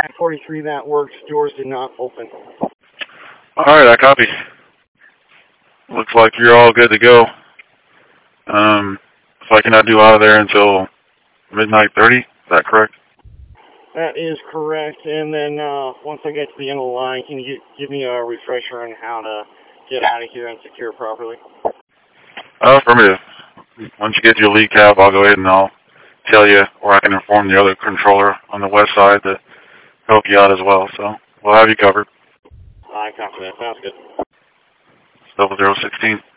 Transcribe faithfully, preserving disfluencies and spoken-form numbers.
nine forty-three, that works. Doors did not open. Alright, I copy. Looks like you're all good to go. Um, so I cannot do out of there until midnight thirty, is that correct? That is correct. And then uh, once I get to the end of the line, can you give me a refresher on how to get out of here and secure properly? Uh, affirmative. Once you get to your lead cap, I'll go ahead and I'll tell you, or I can inform the other controller on the west side to help you out as well. So we'll have you covered. I copy that. Sounds good. Double zero sixteen.